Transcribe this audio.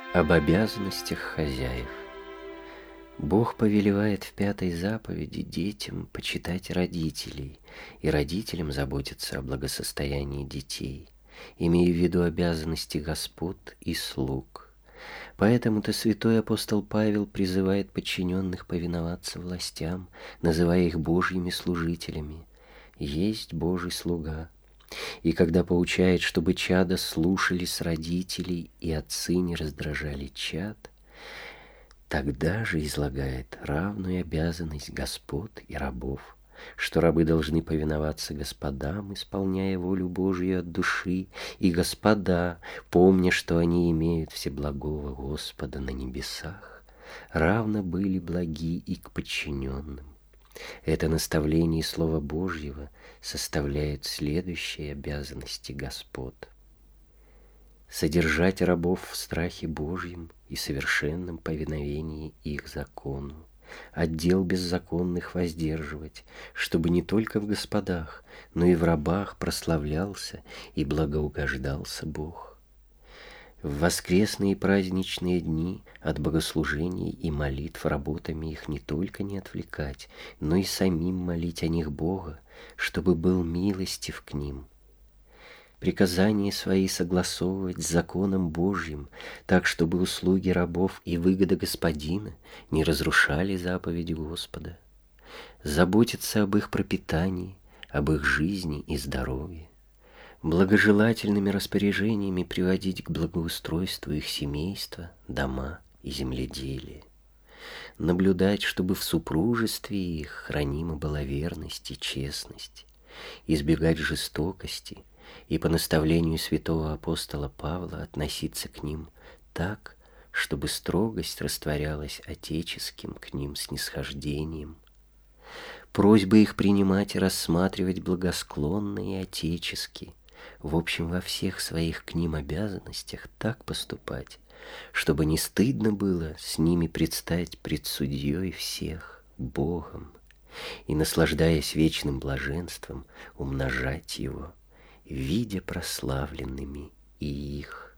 Об обязанностях хозяев. Бог повелевает в 5-й заповеди детям почитать родителей, и родителям заботиться о благосостоянии детей, имея в виду обязанности господ и слуг. Поэтому-то святой апостол Павел призывает подчиненных повиноваться властям, называя их Божьими служителями. Есть Божий слуга. И когда поучает, чтобы чада слушались родителей и отцы не раздражали чад, тогда же излагает равную обязанность господ и рабов, что рабы должны повиноваться господам, исполняя волю Божию от души, и господа, помня, что они имеют всеблагого Господа на небесах, равно были благи и к подчиненным. Это наставление Слова Божьего составляет следующие обязанности господ: содержать рабов в страхе Божьем и совершенном повиновении их закону, отдел беззаконных воздерживать, чтобы не только в господах, но и в рабах прославлялся и благоугождался Бог. В воскресные и праздничные дни от богослужений и молитв работами их не только не отвлекать, но и самим молить о них Бога, чтобы был милостив к ним. Приказания свои согласовывать с законом Божьим, так, чтобы услуги рабов и выгода господина не разрушали заповеди Господа. Заботиться об их пропитании, об их жизни и здоровье. Благожелательными распоряжениями приводить к благоустройству их семейства, дома и земледелия. Наблюдать, чтобы в супружестве их хранима была верность и честность. Избегать жестокости и по наставлению святого апостола Павла относиться к ним так, чтобы строгость растворялась отеческим к ним снисхождением. Просьбы их принимать и рассматривать благосклонно и отечески. В общем, во всех своих к ним обязанностях так поступать, чтобы не стыдно было с ними предстать пред судьей всех, Богом, и, наслаждаясь вечным блаженством, умножать его, видя прославленными и их.